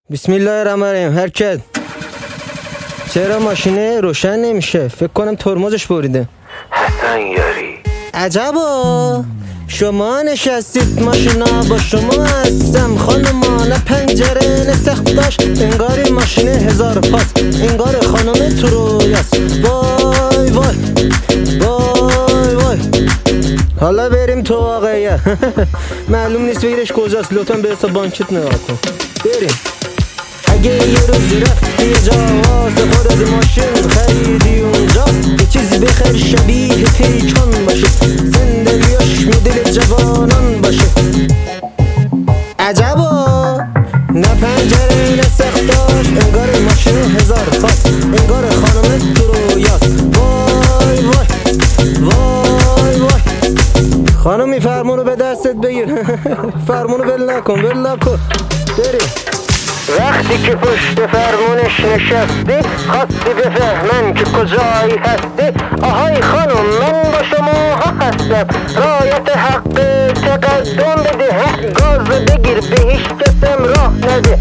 بسم الله الرحمن الرحیم. حرکت. چرا ماشینه روشن نمیشه؟ فکر کنم ترمزش بریده. حسن یاری عجبا، شما نشستید ماشینا با شما هستم خانما، نه پنجره نه سقفش، انگار این ماشینه 1000 پاس، انگار خانم تو رویاست. وای وای وای وای. حالا بریم تو واقعیت. معلوم نیست بگیرش کجاست، لطفا به حساب بانکت نگاه کن. بریم. اگه یه روز رفتی یه جا واسه خودت ماشین خریدی اونجا، یه چیزی بخر شبیه پیکان باشه، زندگیاش مدل جوانان باشه. عجبا، نه پنجره نه سقفاش، انگار ماشین 1000 فاس، انگار خانم تو رویاست. وای وای وای وای. خانمی فرمونو به دستت بگیر. فرمونو ول نکن، ول نکن. بریم. وقتی که پشت فرمونش نشستی، خواستی بفهمن که کجایی هستی. آهای خانم، من با شما هستم، رایت حق تقدم بده، گاز بگیر به هیچ کسم راه نده.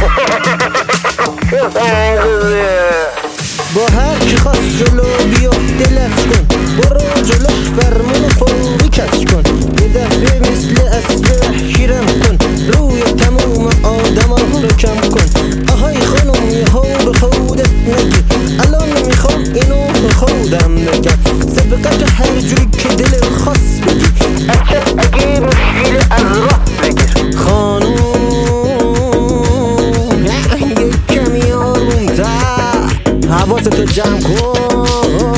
با هر کی خواست جلو بیافته لفظ کن، برو جلوش فرمون فوری کش کن، یه دفعه مثل اسب وحشیرم کن، روی تموم آدم ها رو کم کن. آهای خانم، یه ها به خودت نگی، الان میخوام اینو به خودم بگم، سبقه که هر جوری که دل خواست بگی، اگه مشکل از راه بگیر. خانم یه کمی آرومتر، حواستو جمع کن،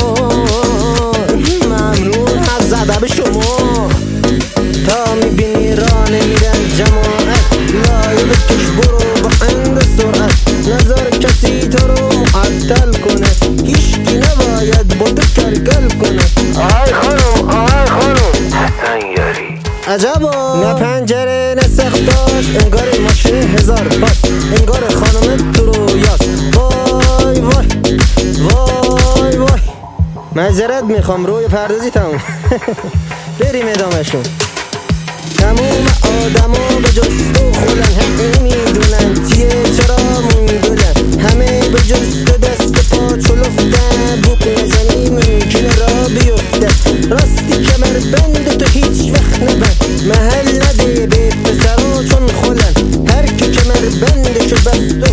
ممنون از ادب شما. تا میبینی راه نمیرن جماعت، لایه بکش برو با عند سرعت، نظر کسی تو رو معطل کنه، هیچکی نباید با تو کلکل کنه. آهای خانم، آهای خانم. حسن یاری عجبا، نه پنجره نه سقفاش، انگار ماشین 1000 پاس، انگار خانم تو رویاست. وای وای وای وای. معذرت میخوام، روی پردازی تموم. بریم ادامهشون. تموم آدما به جز تو خلن، همه میدونن چیه چرا موندولن، همه به جز تو دست پا چلفتن، بوک نزنی ممکنه را بیفته، راستی کمر بند تو هیچ وقت نبند، محل نده به پسرا چون خلن، هر کی کمر بندشو بست